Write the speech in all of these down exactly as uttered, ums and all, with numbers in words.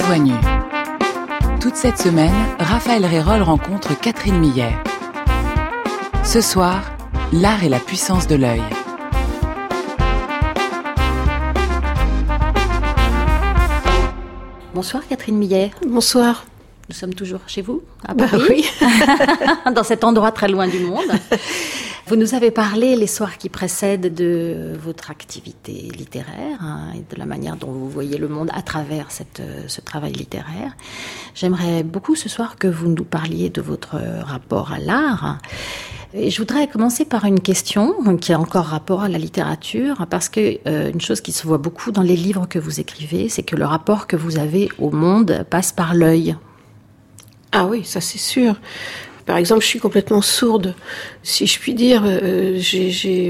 voix nue. Toute cette semaine, Raphaël Réroll rencontre Catherine Millet. Ce soir, l'art et la puissance de l'œil. Bonsoir Catherine Millet. Bonsoir. Nous sommes toujours chez vous, à Bah Paris, oui. dans cet endroit très loin du monde. Vous nous avez parlé les soirs qui précèdent de votre activité littéraire hein, et de la manière dont vous voyez le monde à travers cette, ce travail littéraire. J'aimerais beaucoup ce soir que vous nous parliez de votre rapport à l'art. Et je voudrais commencer par une question qui a encore rapport à la littérature, parce que euh, une chose qui se voit beaucoup dans les livres que vous écrivez, c'est que le rapport que vous avez au monde passe par l'œil. Ah oui, ça c'est sûr. Par exemple, je suis complètement sourde, si je puis dire. Euh, j'ai, j'ai...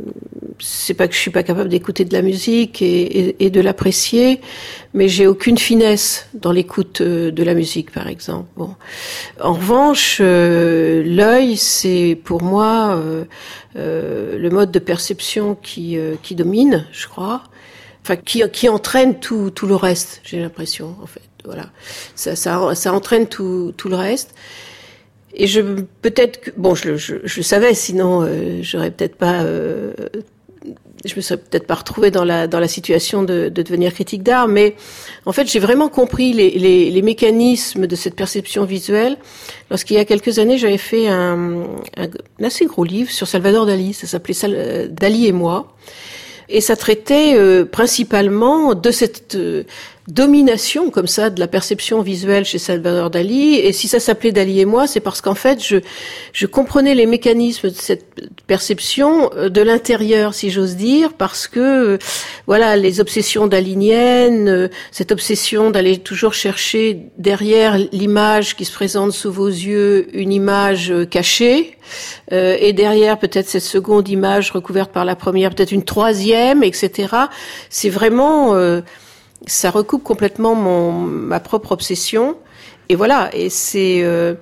C'est pas que je suis pas capable d'écouter de la musique et, et, et de l'apprécier, mais j'ai aucune finesse dans l'écoute de la musique, par exemple. Bon. En revanche, euh, l'œil, c'est pour moi euh, euh, le mode de perception qui, euh, qui domine, je crois. Enfin, qui, qui entraîne tout, tout le reste, j'ai l'impression, en fait. Voilà, ça, ça, ça entraîne tout, tout le reste. Et je peut-être que bon, je, je, je savais, sinon euh, j'aurais peut-être pas, euh, je me serais peut-être pas retrouvée dans la dans la situation de, de devenir critique d'art. Mais en fait, j'ai vraiment compris les, les, les mécanismes de cette perception visuelle lorsqu'il y a quelques années, j'avais fait un, un, un assez gros livre sur Salvador Dali. Ça s'appelait Sal, Dali et moi. Et ça traitait euh, principalement de cette euh, domination comme ça de la perception visuelle chez Salvador Dali. Et si ça s'appelait Dali et moi, c'est parce qu'en fait, je je comprenais les mécanismes de cette perception de l'intérieur, si j'ose dire, parce que euh, voilà, les obsessions daliniennes, euh, cette obsession d'aller toujours chercher derrière l'image qui se présente sous vos yeux une image euh, cachée, euh, et derrière peut-être cette seconde image recouverte par la première, peut-être une troisième, et cetera. C'est vraiment euh, ça recoupe complètement mon ma propre obsession, et voilà. Et c'est euh,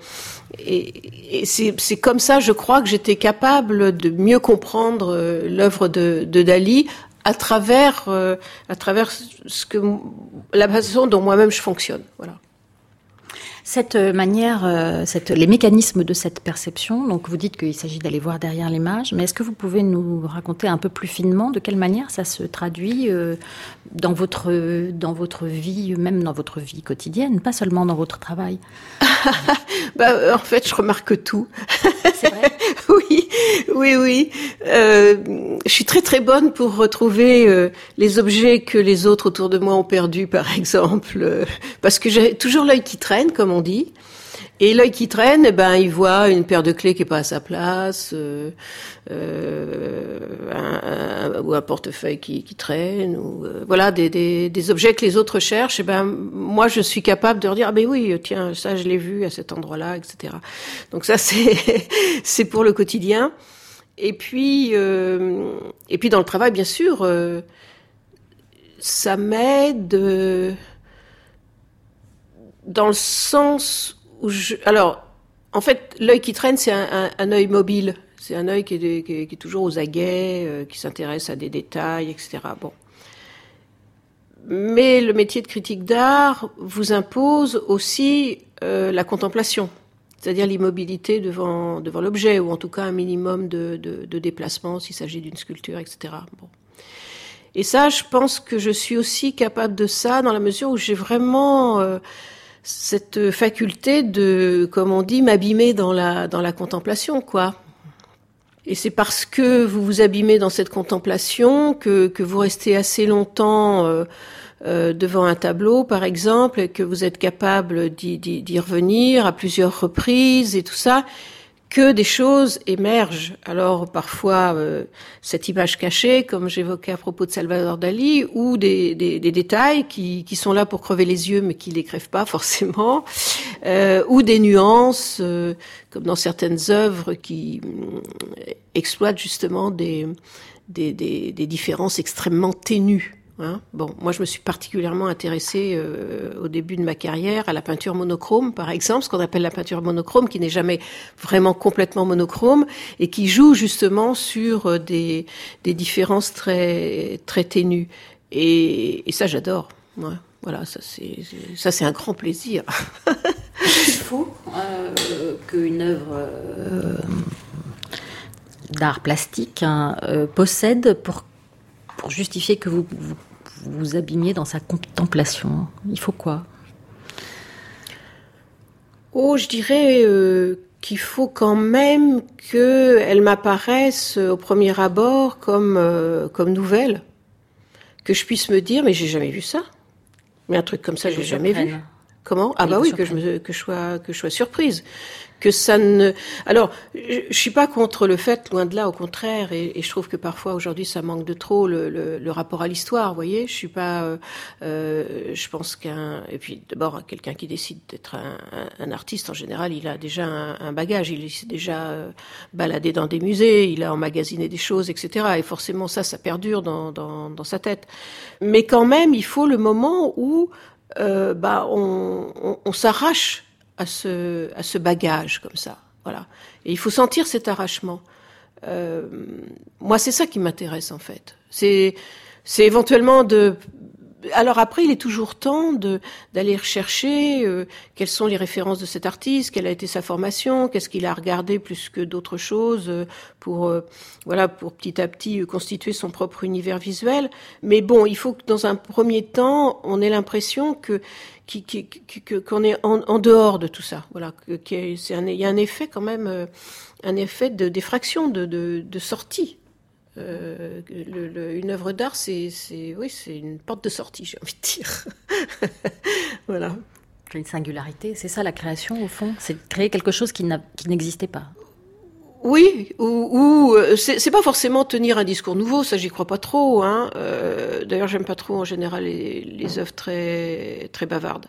et, et c'est c'est comme ça, je crois, que j'étais capable de mieux comprendre euh, l'œuvre de, de Dali à travers euh, à travers ce que la façon dont moi-même je fonctionne. Voilà. Cette manière, euh, cette, les mécanismes de cette perception, donc vous dites qu'il s'agit d'aller voir derrière l'image, mais est-ce que vous pouvez nous raconter un peu plus finement de quelle manière ça se traduit euh, dans votre, dans votre vie, même dans votre vie quotidienne, pas seulement dans votre travail? Bah, en fait, je remarque tout. C'est vrai? Oui, oui, oui. Euh, je suis très très bonne pour retrouver euh, les objets que les autres autour de moi ont perdus, par exemple, euh, parce que j'ai toujours l'œil qui traîne, comme on dit. Et l'œil qui traîne, eh ben, il voit une paire de clés qui est pas à sa place, euh, euh, un, un, ou un portefeuille qui, qui traîne, ou euh, voilà des, des, des objets que les autres cherchent. Eh ben, moi, je suis capable de leur dire, ah ben oui, tiens, ça, je l'ai vu à cet endroit-là, et cetera. Donc ça, c'est c'est pour le quotidien. Et puis, euh, et puis dans le travail, bien sûr, euh, ça m'aide euh, dans le sens où je, alors, en fait, l'œil qui traîne, c'est un, un, un œil mobile. C'est un œil qui est, qui est, qui est toujours aux aguets, euh, qui s'intéresse à des détails, et cetera. Bon. Mais le métier de critique d'art vous impose aussi euh, la contemplation, c'est-à-dire l'immobilité devant, devant l'objet, ou en tout cas un minimum de, de, de déplacement s'il s'agit d'une sculpture, et cetera. Bon. Et ça, je pense que je suis aussi capable de ça dans la mesure où j'ai vraiment... Euh, cette faculté de, comme on dit, m'abîmer dans la dans la contemplation, quoi. Et c'est parce que vous vous abîmez dans cette contemplation que que vous restez assez longtemps euh, euh, devant un tableau, par exemple, et que vous êtes capable d'y, d'y, d'y revenir à plusieurs reprises et tout ça, que des choses émergent. Alors parfois euh, cette image cachée, comme j'évoquais à propos de Salvador Dali, ou des, des, des détails qui, qui sont là pour crever les yeux, mais qui les crèvent pas forcément, euh, ou des nuances, euh, comme dans certaines œuvres qui euh, exploitent justement des, des, des, des différences extrêmement ténues. Hein, bon, moi je me suis particulièrement intéressée euh, au début de ma carrière à la peinture monochrome, par exemple, ce qu'on appelle la peinture monochrome, qui n'est jamais vraiment complètement monochrome et qui joue justement sur euh, des, des différences très très ténues. Et, et ça, j'adore. Ouais. Voilà, ça c'est, ça c'est un grand plaisir. Il faut euh, qu'une œuvre euh, d'art plastique hein, euh, possède pour, pour justifier que vous, vous vous abîmiez dans sa contemplation. Il faut quoi ? Oh, je dirais euh, qu'il faut quand même qu'elle m'apparaisse au premier abord comme, euh, comme nouvelle. Que je puisse me dire, mais j'ai jamais vu ça. Mais un truc comme ça, j'ai jamais vu. Comment ? Ah bah oui, que je me, que je sois, que je sois surprise. Que ça ne, alors, je, je suis pas contre le fait, loin de là, au contraire, et, et je trouve que parfois, aujourd'hui, ça manque de trop le, le, le rapport à l'histoire, vous voyez. Je suis pas, euh, euh, je pense qu'un, et puis, d'abord, quelqu'un qui décide d'être un, un, un artiste, en général, il a déjà un, un bagage, il s'est déjà euh, baladé dans des musées, il a emmagasiné des choses, et cetera. Et forcément, ça, ça perdure dans, dans, dans sa tête. Mais quand même, il faut le moment où, euh, bah, on, on, on s'arrache à ce, à ce bagage comme ça, voilà. Et il faut sentir cet arrachement. Euh, moi, c'est ça qui m'intéresse en fait. C'est, c'est éventuellement de. Alors après, il est toujours temps de d'aller rechercher euh, quelles sont les références de cet artiste, quelle a été sa formation, qu'est-ce qu'il a regardé plus que d'autres choses euh, pour euh, voilà pour petit à petit euh, constituer son propre univers visuel. Mais bon, il faut que dans un premier temps, on ait l'impression que Qui, qui, qui, qu'on est en, en dehors de tout ça, voilà. Que, c'est un, il y a un effet quand même, euh, un effet de d'effraction, de, de, de sortie. Euh, le, le, une œuvre d'art, c'est, c'est, oui, c'est une porte de sortie, j'ai envie de dire. Voilà. C'est une singularité, c'est ça la création au fond, c'est de créer quelque chose qui, n'a, qui n'existait pas. Oui, ou, ou c'est, c'est pas forcément tenir un discours nouveau, ça j'y crois pas trop. Hein. Euh, d'ailleurs, j'aime pas trop en général les, les œuvres très très bavardes.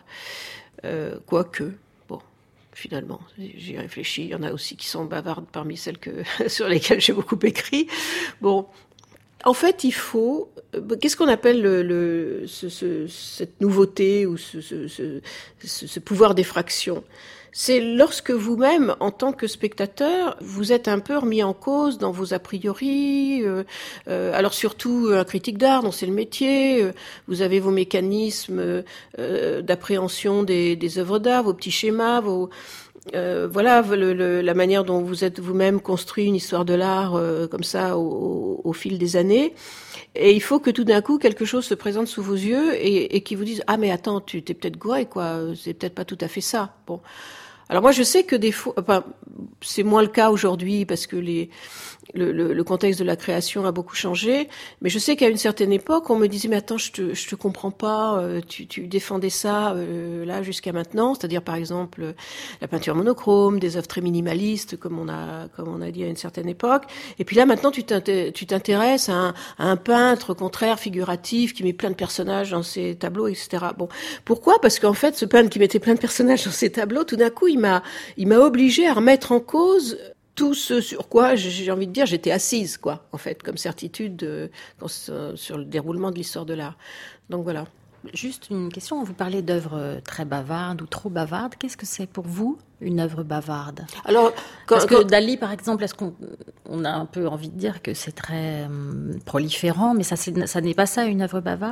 Euh, quoique, bon, finalement, j'y réfléchis. Il y en a aussi qui sont bavardes parmi celles que sur lesquelles j'ai beaucoup écrit. Bon, en fait, il faut. Qu'est-ce qu'on appelle le, le ce, ce, cette nouveauté ou ce, ce, ce, ce pouvoir d'effraction ? C'est lorsque vous-même, en tant que spectateur, vous êtes un peu remis en cause dans vos a priori. Euh, euh, alors surtout un critique d'art, dont c'est le métier. Euh, vous avez vos mécanismes euh, d'appréhension des, des œuvres d'art, vos petits schémas, vos euh, voilà le, le, la manière dont vous êtes vous-même construit une histoire de l'art euh, comme ça au, au, au fil des années. Et il faut que tout d'un coup quelque chose se présente sous vos yeux et, et qui vous dise ah mais attends tu t'es peut-être gouré quoi, c'est peut-être pas tout à fait ça. Bon. Alors moi je sais que des fois, enfin, c'est moins le cas aujourd'hui parce que les, le, le, le contexte de la création a beaucoup changé, mais je sais qu'à une certaine époque on me disait mais attends je te, je te comprends pas, tu, tu défendais ça euh, là jusqu'à maintenant, c'est-à-dire par exemple la peinture monochrome, des œuvres très minimalistes comme on a comme on a dit à une certaine époque, et puis là maintenant tu t'intéresses à un, à un peintre au contraire figuratif qui met plein de personnages dans ses tableaux, et cetera. Bon, pourquoi ? Parce qu'en fait ce peintre qui mettait plein de personnages dans ses tableaux, tout d'un coup il m'a il m'a obligé à remettre en cause tout ce sur quoi j'ai envie de dire j'étais assise quoi en fait comme certitude de, sur le déroulement de l'histoire de l'art. Donc voilà. Juste une question, vous parlez d'œuvres très bavardes ou trop bavardes. Qu'est-ce que c'est pour vous une œuvre bavarde ? Alors, quand, parce que quand... Dali, par exemple, est-ce qu'on on a un peu envie de dire que c'est très hum, proliférant, mais ça, c'est, ça n'est pas ça une œuvre bavarde ?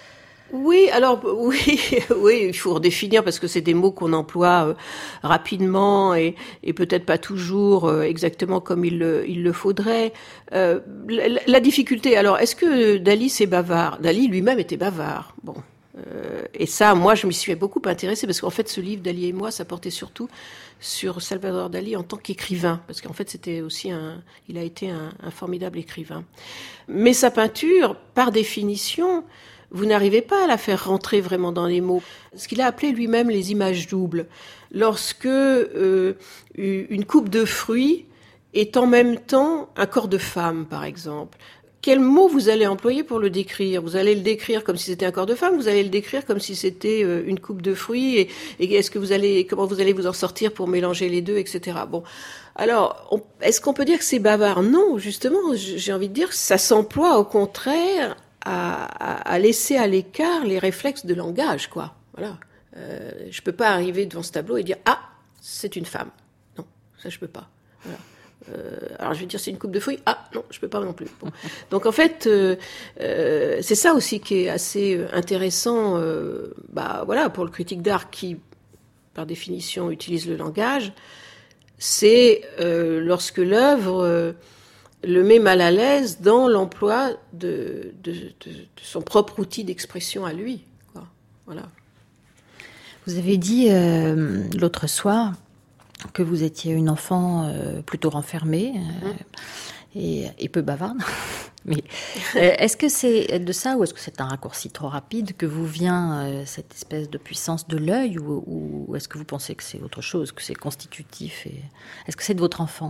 Oui, alors oui, oui, il faut redéfinir parce que c'est des mots qu'on emploie euh, rapidement et, et peut-être pas toujours euh, exactement comme il le, il le faudrait. Euh, la, la difficulté, alors, est-ce que Dali c'est bavard ? Dali lui-même était bavard. Bon, euh, et ça, moi, je m'y suis beaucoup intéressée parce qu'en fait, ce livre Dali et moi, ça portait surtout sur Salvador Dali en tant qu'écrivain, parce qu'en fait, c'était aussi un, il a été un, un formidable écrivain. Mais sa peinture, par définition, vous n'arrivez pas à la faire rentrer vraiment dans les mots. Ce qu'il a appelé lui-même les images doubles. Lorsque euh, une coupe de fruits est en même temps un corps de femme, par exemple. Quel mot vous allez employer pour le décrire ? Vous allez le décrire comme si c'était un corps de femme, vous allez le décrire comme si c'était euh, une coupe de fruits, et, et est-ce que vous allez, comment vous allez vous en sortir pour mélanger les deux, et cetera. Bon. Alors, on, est-ce qu'on peut dire que c'est bavard ? Non, justement, j'ai envie de dire que ça s'emploie au contraire À, à, à laisser à l'écart les réflexes de langage, quoi. Voilà. Euh, je peux pas arriver devant ce tableau et dire ah, c'est une femme. Non, ça je peux pas. Voilà. Euh, alors je vais dire c'est une coupe de fruits. Ah non, je peux pas non plus. Bon. Donc en fait, euh, euh, c'est ça aussi qui est assez intéressant. Euh, bah voilà, pour le critique d'art qui, par définition, utilise le langage, c'est euh, lorsque l'œuvre euh, le met mal à l'aise dans l'emploi de, de, de, de son propre outil d'expression à lui. Quoi. Voilà. Vous avez dit euh, l'autre soir que vous étiez une enfant euh, plutôt renfermée euh, mmh. et, et peu bavarde. Mais euh, est-ce que c'est de ça ou est-ce que c'est un raccourci trop rapide que vous vient euh, cette espèce de puissance de l'œil ou, ou est-ce que vous pensez que c'est autre chose, que c'est constitutif et... Est-ce que c'est de votre enfance ?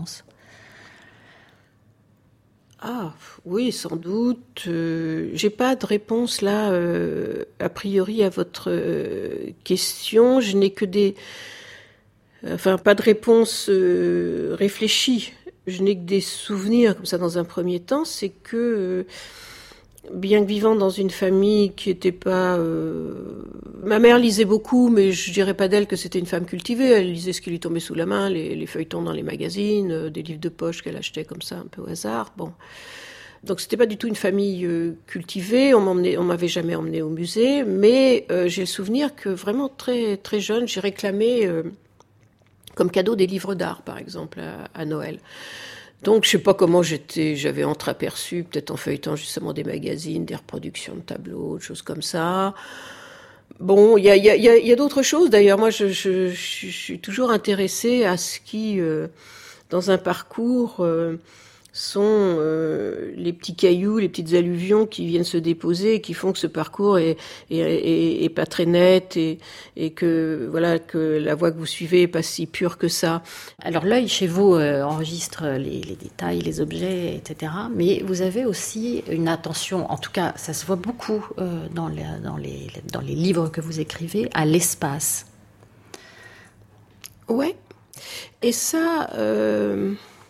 Ah oui, sans doute. Euh, j'ai pas de réponse là euh, a priori à votre euh, question. Je n'ai que des, enfin pas de réponse euh, réfléchie. Je n'ai que des souvenirs comme ça dans un premier temps. C'est que euh, bien que vivant dans une famille qui était pas, euh... ma mère lisait beaucoup, mais je dirais pas d'elle que c'était une femme cultivée. Elle lisait ce qui lui tombait sous la main, les, les feuilletons dans les magazines, euh, des livres de poche qu'elle achetait comme ça un peu au hasard. Bon, donc c'était pas du tout une famille euh, cultivée. On m'emmenait, on m'avait jamais emmené au musée, mais euh, j'ai le souvenir que vraiment très très jeune, j'ai réclamé euh, comme cadeau des livres d'art, par exemple, à, à Noël. Donc, je sais pas comment j'étais, j'avais entreaperçu, peut-être en feuilletant justement des magazines, des reproductions de tableaux, des choses comme ça. Bon, il y a, y a, y a, y a d'autres choses. D'ailleurs, moi, je, je, je, je suis toujours intéressée à ce qui, euh, dans un parcours, euh, sont euh, les petits cailloux, les petites alluvions qui viennent se déposer et qui font que ce parcours est, est, est, est pas très net et, et que voilà que la voie que vous suivez est pas si pure que ça. Alors l'œil chez vous euh, enregistre les, les détails, les objets, et cetera. Mais vous avez aussi une attention, en tout cas ça se voit beaucoup euh, dans, les, dans, les, dans les livres que vous écrivez, à l'espace. Ouais. Et ça... Euh...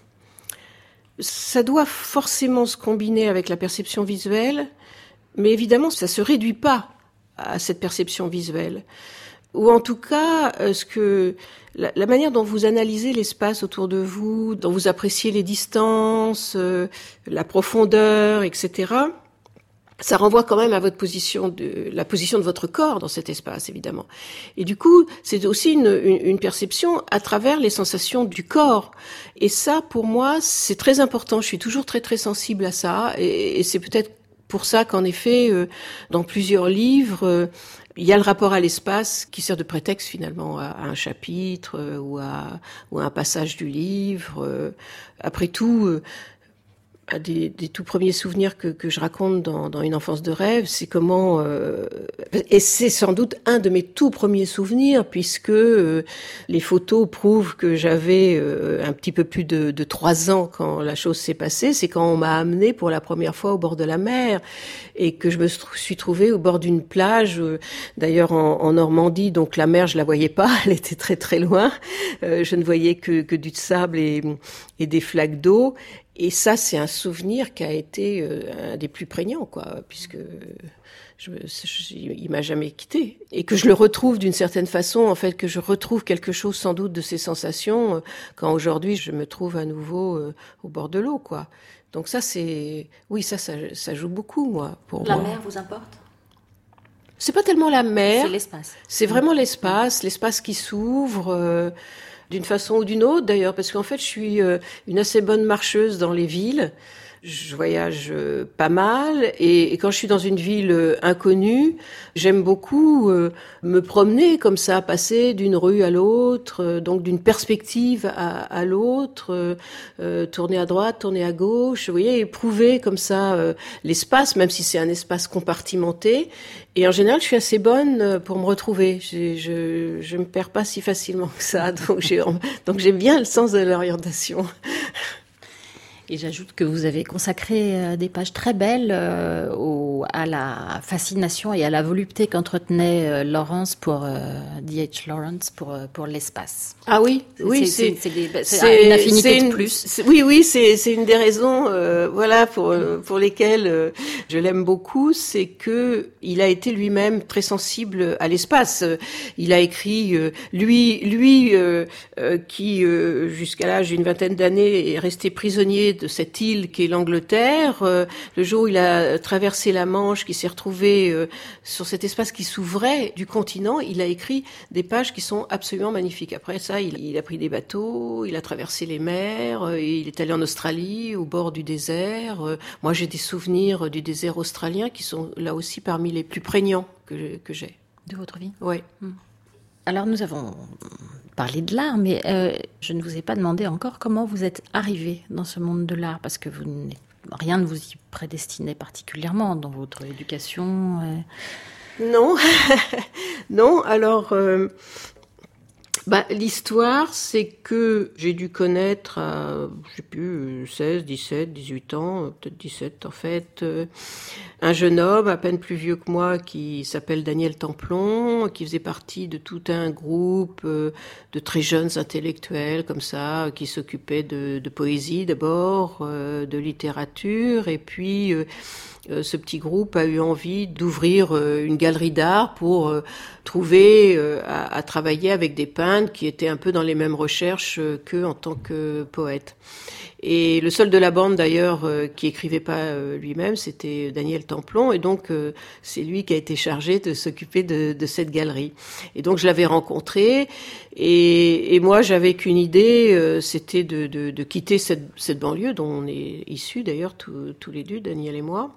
Ça doit forcément se combiner avec la perception visuelle, mais évidemment, ça se réduit pas à cette perception visuelle. Ou en tout cas, ce que la, la manière dont vous analysez l'espace autour de vous, dont vous appréciez les distances, euh, la profondeur, et cetera, ça renvoie quand même à votre position de la position de votre corps dans cet espace, évidemment. Et du coup, c'est aussi une, une, une perception à travers les sensations du corps. Et ça, pour moi, c'est très important. Je suis toujours très très sensible à ça, et, et c'est peut-être pour ça qu'en effet, euh, dans plusieurs livres, euh, il y a le rapport à l'espace qui sert de prétexte finalement à, à un chapitre euh, ou à ou à un passage du livre. Euh, après tout. Euh, À des, des tout premiers souvenirs que, que je raconte dans, dans Une enfance de rêve, c'est comment euh, et c'est sans doute un de mes tout premiers souvenirs puisque euh, les photos prouvent que j'avais euh, un petit peu plus de, de trois ans quand la chose s'est passée. C'est quand on m'a amenée pour la première fois au bord de la mer et que je me suis trouvée au bord d'une plage, euh, d'ailleurs en, en Normandie, donc la mer je la voyais pas, elle était très très loin. Euh, je ne voyais que, que du sable et, et des flaques d'eau. Et ça, c'est un souvenir qui a été euh, un des plus prégnants, quoi, puisque je, je, il m'a jamais quitté. Et que je le retrouve d'une certaine façon, en fait, que je retrouve quelque chose sans doute de ces sensations euh, quand aujourd'hui je me trouve à nouveau euh, au bord de l'eau, quoi. Donc ça, c'est, oui, ça, ça, ça joue beaucoup, moi, pour La moi. mer vous importe ? C'est pas tellement la mer. C'est l'espace. C'est vraiment l'espace, l'espace qui s'ouvre. Euh, d'une façon ou d'une autre d'ailleurs, parce qu'en fait je suis euh, une assez bonne marcheuse dans les villes, je voyage euh, pas mal, et, et quand je suis dans une ville euh, inconnue, j'aime beaucoup euh, me promener comme ça, passer d'une rue à l'autre, euh, donc d'une perspective à, à l'autre, euh, euh, tourner à droite, tourner à gauche, vous voyez, éprouver comme ça euh, l'espace, même si c'est un espace compartimenté. Et en général, je suis assez bonne pour me retrouver. Je, je, je me perds pas si facilement que ça, donc j'ai, donc j'ai bien le sens de l'orientation. Et j'ajoute que vous avez consacré des pages très belles euh, au, à la fascination et à la volupté qu'entretenait euh, Lawrence pour euh, D H Lawrence pour euh, pour l'espace. Ah oui, oui, c'est c'est, c'est, c'est, c'est, c'est une affinité c'est une, de plus. C'est, oui, oui, c'est c'est une des raisons, euh, voilà, pour euh, pour lesquelles euh, je l'aime beaucoup, c'est que il a été lui-même très sensible à l'espace. Il a écrit, euh, lui, lui euh, euh, qui euh, jusqu'à l'âge d'une vingtaine d'années est resté prisonnier de cette île qu'est l'Angleterre. Euh, le jour où il a traversé la Manche, qui s'est retrouvé euh, sur cet espace qui s'ouvrait du continent, il a écrit des pages qui sont absolument magnifiques. Après ça, il, il a pris des bateaux, il a traversé les mers, euh, il est allé en Australie, au bord du désert. Euh, moi, j'ai des souvenirs du désert australien qui sont là aussi parmi les plus prégnants que, que j'ai. De votre vie ? Ouais. Hum. Alors nous avons parlé de l'art, mais euh, je ne vous ai pas demandé encore comment vous êtes arrivé dans ce monde de l'art, parce que vous n'êtes rien ne vous y prédestinait particulièrement dans votre éducation. Euh... Non, non. Alors, euh, bah, l'histoire, c'est que j'ai dû connaître à, je sais plus, seize, dix-sept, dix-huit ans, peut-être dix-sept en fait, euh, un jeune homme à peine plus vieux que moi qui s'appelle Daniel Templon, qui faisait partie de tout un groupe euh, de très jeunes intellectuels comme ça, qui s'occupaient de, de poésie d'abord, euh, de littérature, et puis euh, euh, ce petit groupe a eu envie d'ouvrir euh, une galerie d'art pour euh, trouver euh, à, à travailler avec des peintres qui étaient un peu dans les mêmes recherches euh, qu'eux en tant que poètes. Et le seul de la bande d'ailleurs euh, qui écrivait pas euh, lui-même, c'était Daniel Templon, et donc euh, c'est lui qui a été chargé de s'occuper de, de cette galerie. Et donc je l'avais rencontré, et, et moi j'avais qu'une idée, euh, c'était de, de, de quitter cette, cette banlieue dont on est issus d'ailleurs tous, tous les deux, Daniel et moi.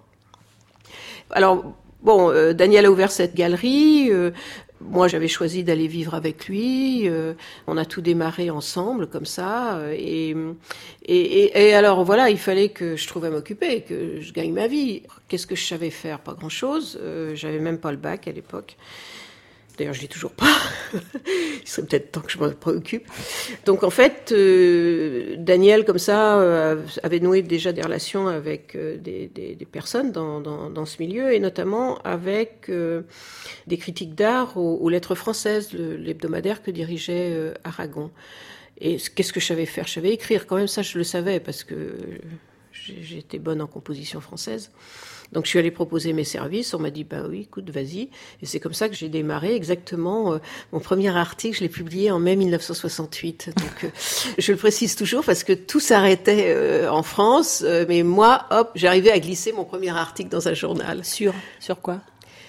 Alors bon, euh, Daniel a ouvert cette galerie. Euh, Moi, j'avais choisi d'aller vivre avec lui. Euh, on a tout démarré ensemble, comme ça. Euh, et, et, et, et alors, voilà, il fallait que je trouve à m'occuper, que je gagne ma vie. Qu'est-ce que je savais faire ? Pas grand-chose. Euh, j'avais même pas le bac à l'époque. D'ailleurs, je l'ai toujours pas. Il serait peut-être temps que je m'en préoccupe. Donc, en fait, euh, Daniel, comme ça, euh, avait noué déjà des relations avec euh, des, des, des personnes dans, dans, dans ce milieu, et notamment avec euh, des critiques d'art aux, aux Lettres françaises, le, l'hebdomadaire que dirigeait euh, Aragon. Et qu'est-ce que je savais faire ? Je savais écrire. Quand même, ça, je le savais, parce que j'étais bonne en composition française. Donc je suis allée proposer mes services, on m'a dit bah oui, écoute, vas-y. Et c'est comme ça que j'ai démarré exactement. Euh, mon premier article, je l'ai publié en mai dix-neuf cent soixante-huit. Donc euh, je le précise toujours parce que tout s'arrêtait euh, en France, euh, mais moi, hop, j'arrivais à glisser mon premier article dans un journal. Sur sur quoi ?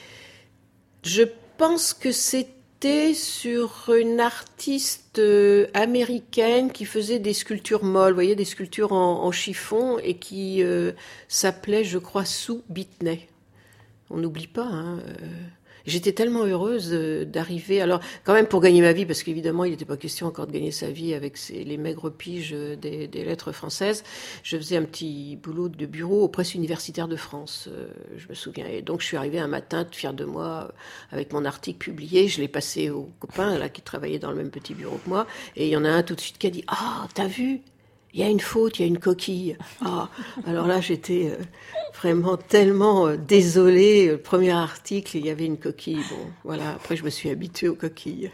Je pense que c'était sur une artiste euh, américaine qui faisait des sculptures molles, vous voyez, des sculptures en, en chiffon, et qui euh, s'appelait, je crois, Sue Bitney. On n'oublie pas, hein. Euh, j'étais tellement heureuse euh, d'arriver, alors quand même pour gagner ma vie, parce qu'évidemment il n'était pas question encore de gagner sa vie avec ces, les maigres piges des, des lettres françaises. Je faisais un petit boulot de bureau aux presses universitaires de France, euh, je me souviens. Et donc je suis arrivée un matin, fière de moi, euh, avec mon article publié. Je l'ai passé aux copains là qui travaillaient dans le même petit bureau que moi, et il y en a un tout de suite qui a dit « Ah, t'as vu ? Il y a une faute, il y a une coquille. » Ah, alors là, j'étais euh, vraiment tellement euh, désolée. Le premier article, il y avait une coquille. Bon, voilà. Après, je me suis habituée aux coquilles.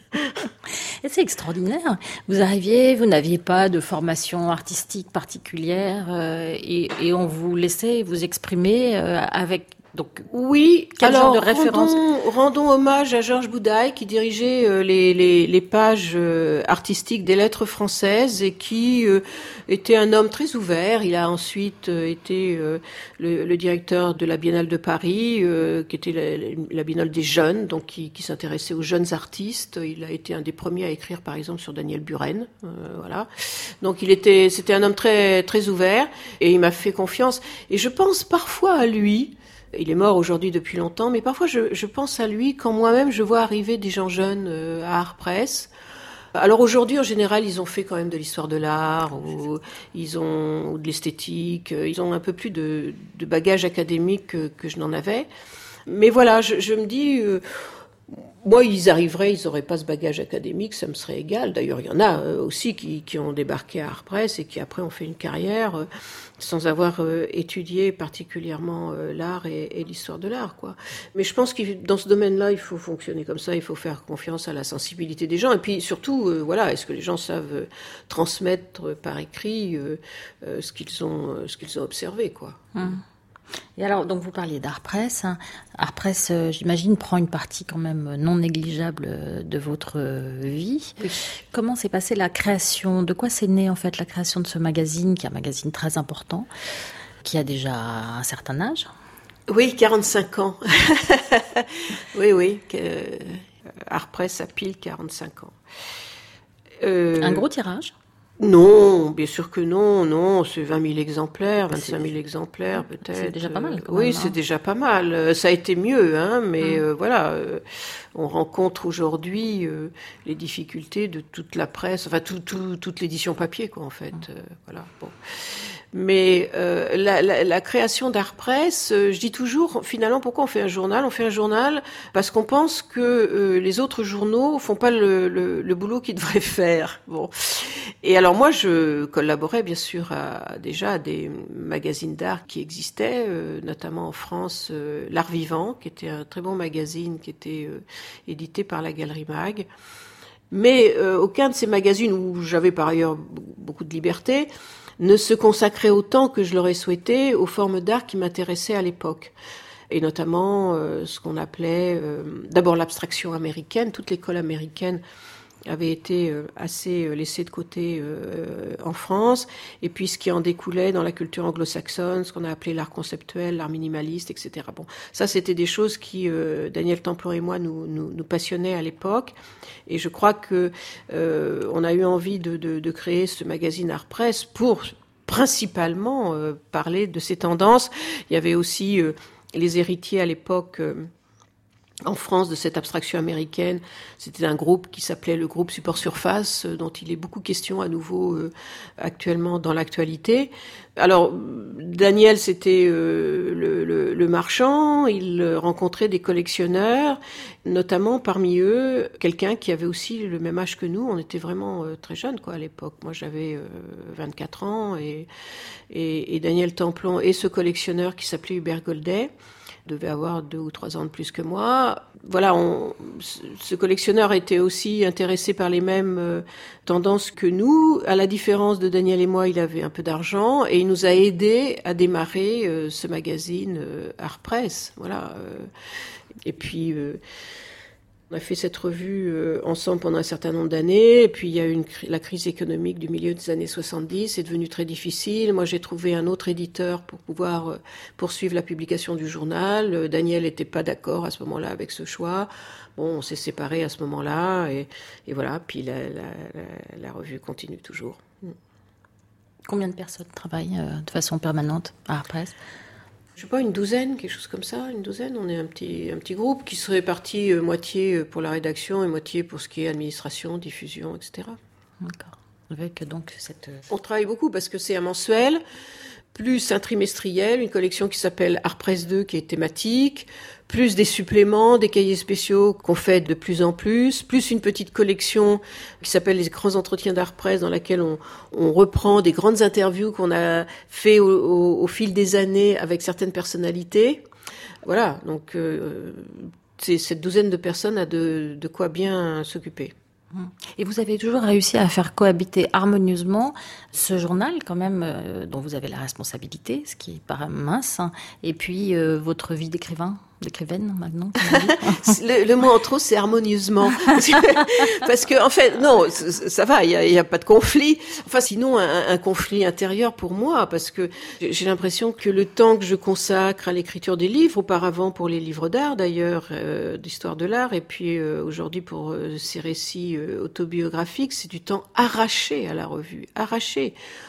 Et c'est extraordinaire. Vous arriviez, vous n'aviez pas de formation artistique particulière, euh, et, et on vous laissait vous exprimer euh, avec. Donc, oui, quel alors genre de référence ? rendons, rendons hommage à Georges Boudaille qui dirigeait euh, les, les, les pages euh, artistiques des lettres françaises, et qui euh, était un homme très ouvert. Il a ensuite euh, été euh, le, le directeur de la Biennale de Paris, euh, qui était la, la Biennale des jeunes, donc qui, qui s'intéressait aux jeunes artistes. Il a été un des premiers à écrire, par exemple, sur Daniel Buren. Euh, voilà. Donc il était, c'était un homme très, très ouvert, et il m'a fait confiance. Et je pense parfois à lui. Il est mort aujourd'hui depuis longtemps, mais parfois je, je pense à lui quand moi-même je vois arriver des gens jeunes euh, à Art Press. Alors aujourd'hui, en général, ils ont fait quand même de l'histoire de l'art, ou ils ont ou de l'esthétique, ils ont un peu plus de, de bagage académique que, que je n'en avais. Mais voilà, je, je me dis, euh, Moi, ils arriveraient, ils n'auraient pas ce bagage académique, ça me serait égal. D'ailleurs, il y en a euh, aussi qui, qui ont débarqué à Artpress et qui après ont fait une carrière euh, sans avoir euh, étudié particulièrement euh, l'art et, et l'histoire de l'art, quoi. Mais je pense que dans ce domaine-là, il faut fonctionner comme ça, il faut faire confiance à la sensibilité des gens. Et puis surtout, euh, voilà, est-ce que les gens savent euh, transmettre par écrit euh, euh, ce qu'ils ont, euh, ce qu'ils ont observé, quoi. Hum. Et alors, donc vous parliez d'Artpress. Hein. Artpress, euh, j'imagine, prend une partie quand même non négligeable de votre vie. Oui. Comment s'est passée la création? De quoi s'est née en fait la création de ce magazine, qui est un magazine très important, qui a déjà un certain âge? Oui, quarante-cinq ans. oui, oui. Euh, Artpress a pile quarante-cinq ans. Euh... Un gros tirage? Non, bien sûr que non, non, c'est vingt mille exemplaires, vingt-cinq mille exemplaires peut-être. C'est déjà pas mal quand oui, même, c'est hein. déjà pas mal. Ça a été mieux, hein, mais hum. euh, voilà, euh, on rencontre aujourd'hui euh, les difficultés de toute la presse, enfin tout, tout, toute l'édition papier, quoi, en fait. Hum. Euh, voilà, bon. Mais euh, la, la, la création d'Artpress, euh, je dis toujours, finalement, pourquoi on fait un journal? On fait un journal parce qu'on pense que euh, les autres journaux font pas le, le, le boulot qu'ils devraient faire. Bon. Et alors moi, je collaborais bien sûr à, déjà à des magazines d'art qui existaient, euh, notamment en France, euh, L'Art Vivant, qui était un très bon magazine, qui était euh, édité par la Galerie Mag. Mais euh, aucun de ces magazines, où j'avais par ailleurs beaucoup de liberté, ne se consacrait autant que je l'aurais souhaité aux formes d'art qui m'intéressaient à l'époque. Et notamment euh, ce qu'on appelait euh, d'abord l'abstraction américaine. Toute l'école américaine avait été euh, assez euh, laissée de côté euh, en France. Et puis ce qui en découlait dans la culture anglo-saxonne, ce qu'on a appelé l'art conceptuel, l'art minimaliste, et cetera. Bon, ça c'était des choses qui, euh, Daniel Templon et moi, nous, nous, nous passionnaient à l'époque. Et je crois que euh, on a eu envie de, de, de créer ce magazine Artpress pour principalement euh, parler de ces tendances. Il y avait aussi euh, les héritiers à l'époque euh, en France de cette abstraction américaine. C'était un groupe qui s'appelait le groupe Support Surface, euh, dont il est beaucoup question à nouveau euh, actuellement dans l'actualité. Alors, Daniel, c'était euh, le, le, le marchand, il rencontrait des collectionneurs, notamment parmi eux, quelqu'un qui avait aussi le même âge que nous. On était vraiment euh, très jeunes, quoi, à l'époque. Moi, j'avais euh, vingt-quatre ans, et, et, et Daniel Templon et ce collectionneur qui s'appelait Hubert Goldet devait avoir deux ou trois ans de plus que moi. Voilà, on, ce collectionneur était aussi intéressé par les mêmes euh, tendances que nous. À la différence de Daniel et moi, il avait un peu d'argent et il nous a aidés à démarrer euh, ce magazine euh, Artpress. Voilà. Euh, et puis euh, on a fait cette revue euh, ensemble pendant un certain nombre d'années. Et puis il y a eu une, la crise économique du milieu des années soixante-dix. C'est devenu très difficile. Moi, j'ai trouvé un autre éditeur pour pouvoir euh, poursuivre la publication du journal. Euh, Daniel n'était pas d'accord à ce moment-là avec ce choix. Bon, on s'est séparés à ce moment-là. Et, et voilà, puis la, la, la, la revue continue toujours. Combien de personnes travaillent euh, de façon permanente à Artpress ? Je sais pas, une douzaine, quelque chose comme ça, une douzaine. On est un petit, un petit groupe qui se répartit euh, moitié pour la rédaction et moitié pour ce qui est administration, diffusion, et cetera. D'accord. Avec donc cette... On travaille beaucoup parce que c'est un mensuel, plus un trimestriel, une collection qui s'appelle Artpress deux qui est thématique, plus des suppléments, des cahiers spéciaux qu'on fait de plus en plus, plus une petite collection qui s'appelle les grands entretiens d'Artpress dans laquelle on, on reprend des grandes interviews qu'on a fait au, au, au fil des années avec certaines personnalités. Voilà, donc euh, c'est, cette douzaine de personnes a de, de quoi bien s'occuper. Et vous avez toujours réussi à faire cohabiter harmonieusement ce journal, quand même, euh, dont vous avez la responsabilité, ce qui paraît mince, hein, et puis euh, votre vie d'écrivain, d'écrivaine maintenant. le, le mot en trop, c'est harmonieusement. Parce que, en fait, non, ça va, il y a, y a pas de conflit. Enfin, sinon, un, un conflit intérieur pour moi, parce que j'ai l'impression que le temps que je consacre à l'écriture des livres, auparavant pour les livres d'art d'ailleurs, euh, d'histoire de l'art, et puis euh, aujourd'hui pour euh, ces récits euh, autobiographiques, c'est du temps arraché à la revue, arraché.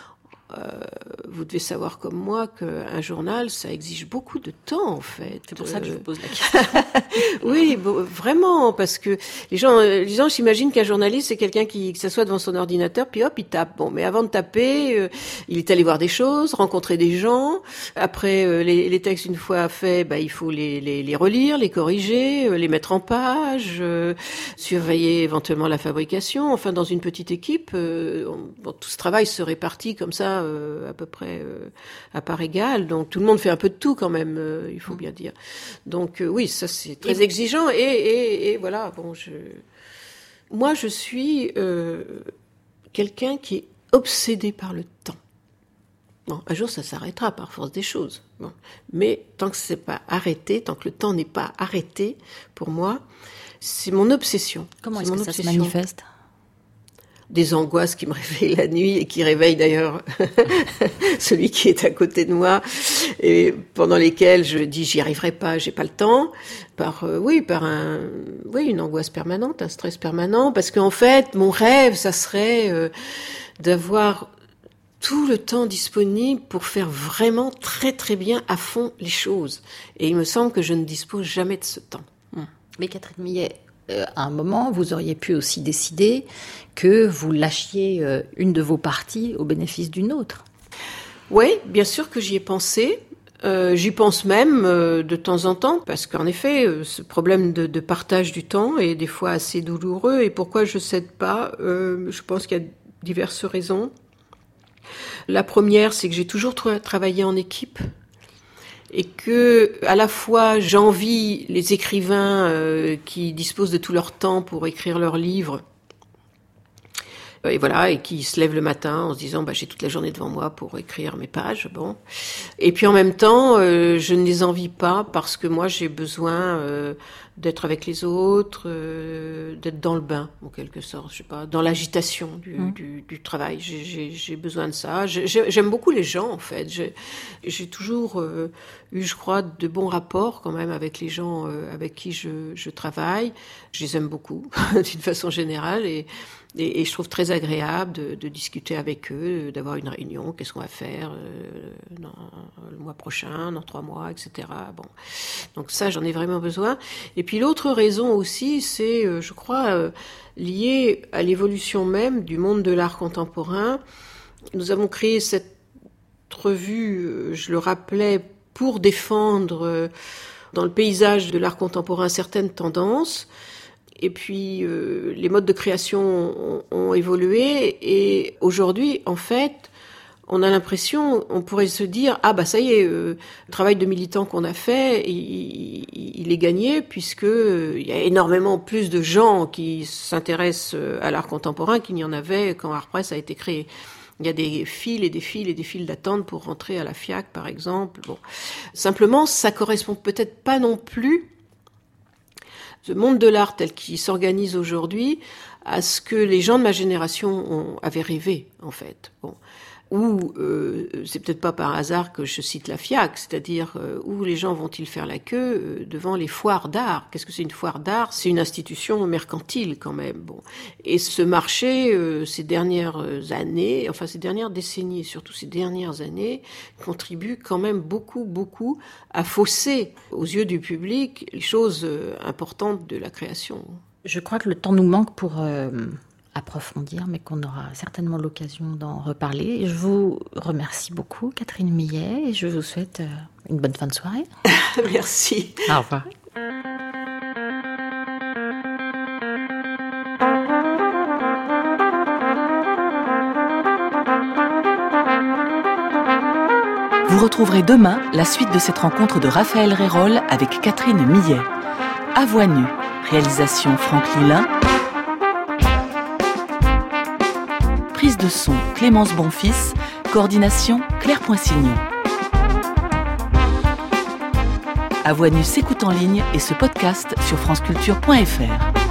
euh, vous devez savoir comme moi qu'un journal, ça exige beaucoup de temps, en fait. C'est pour ça que je vous pose la question. Oui, bon, vraiment, parce que les gens, les gens s'imaginent qu'un journaliste, c'est quelqu'un qui, qui s'assoit devant son ordinateur, puis hop, il tape. Bon, mais avant de taper, euh, il est allé voir des choses, rencontrer des gens. Après, euh, les, les textes, une fois faits, bah, il faut les, les, les relire, les corriger, euh, les mettre en page, euh, surveiller éventuellement la fabrication. Enfin, dans une petite équipe, euh, on, bon, tout ce travail se répartit comme ça, euh, à peu près euh, à part égale. Donc, tout le monde fait un peu de tout quand même, euh, il faut bien dire. Donc, euh, oui, ça c'est très exigeant. Et, et, et voilà, bon, je... Moi, je suis euh, quelqu'un qui est obsédé par le temps. Bon, un jour, ça s'arrêtera par force des choses. Bon. Mais tant que c'est pas arrêté, tant que le temps n'est pas arrêté, pour moi, c'est mon obsession. Comment c'est est-ce mon que ça obsession. se manifeste ? Des angoisses qui me réveillent la nuit et qui réveillent d'ailleurs celui qui est à côté de moi et pendant lesquelles je dis j'y arriverai pas, j'ai pas le temps. Par euh, oui, par un oui une angoisse permanente, un stress permanent, parce qu'en fait mon rêve ça serait euh, d'avoir tout le temps disponible pour faire vraiment très très bien à fond les choses. Et il me semble que je ne dispose jamais de ce temps. Hum. Mais Catherine Millet, euh, à un moment, vous auriez pu aussi décider que vous lâchiez euh, une de vos parties au bénéfice d'une autre. Oui, bien sûr que j'y ai pensé. Euh, j'y pense même euh, de temps en temps, parce qu'en effet, euh, ce problème de, de partage du temps est des fois assez douloureux. Et pourquoi je cède pas euh, Je pense qu'il y a diverses raisons. La première, c'est que j'ai toujours tra- travaillé en équipe. Et que, à la fois, j'envie les écrivains euh, qui disposent de tout leur temps pour écrire leurs livres, et voilà, et qui se lèvent le matin en se disant, bah, j'ai toute la journée devant moi pour écrire mes pages, bon. Et puis en même temps, euh, je ne les envie pas parce que moi, j'ai besoin euh, d'être avec les autres, euh, d'être dans le bain, en quelque sorte, je sais pas, dans l'agitation du, mmh. du, du travail. J'ai, j'ai, j'ai besoin de ça. J'ai, j'aime beaucoup les gens, en fait. J'ai, j'ai toujours euh, eu, je crois, de bons rapports quand même avec les gens euh, avec qui je, je travaille. Je les aime beaucoup, d'une façon générale, et Et, et je trouve très agréable de, de discuter avec eux, d'avoir une réunion, qu'est-ce qu'on va faire euh, dans, le mois prochain, dans trois mois, et cetera. Bon, donc ça, j'en ai vraiment besoin. Et puis l'autre raison aussi, c'est, euh, je crois, euh, lié à l'évolution même du monde de l'art contemporain. Nous avons créé cette revue, euh, je le rappelais, pour défendre euh, dans le paysage de l'art contemporain certaines tendances. Et puis, euh, les modes de création ont, ont évolué. Et aujourd'hui, en fait, on a l'impression, on pourrait se dire, ah bah ça y est, euh, le travail de militant qu'on a fait, il, il, il est gagné, puisque euh, il y a énormément plus de gens qui s'intéressent à l'art contemporain qu'il n'y en avait quand Art Press a été créé. Il y a des files et des files et des files d'attente pour rentrer à la FIAC, par exemple. Bon, simplement, ça correspond peut-être pas non plus, ce monde de l'art tel qu'il s'organise aujourd'hui, à ce que les gens de ma génération ont, avaient rêvé, en fait. Bon. Ou, euh, c'est peut-être pas par hasard que je cite la FIAC, c'est-à-dire euh, où les gens vont-ils faire la queue euh, devant les foires d'art. Qu'est-ce que c'est une foire d'art ? C'est une institution mercantile quand même. Bon. Et ce marché, euh, ces dernières années, enfin ces dernières décennies, et surtout ces dernières années, contribue quand même beaucoup, beaucoup à fausser aux yeux du public les choses euh, importantes de la création. Je crois que le temps nous manque pour euh, approfondir, mais qu'on aura certainement l'occasion d'en reparler. Et je vous remercie beaucoup, Catherine Millet, et je vous souhaite euh, une bonne fin de soirée. Merci. Au revoir. Vous retrouverez demain la suite de cette rencontre de Raphaël Réroll avec Catherine Millet. À voix nue, réalisation Franck Lilin. Prise de son Clémence Bonfils, coordination Claire Poinsignon. À voix nue s'écoute en ligne et se podcast sur franceculture point f r.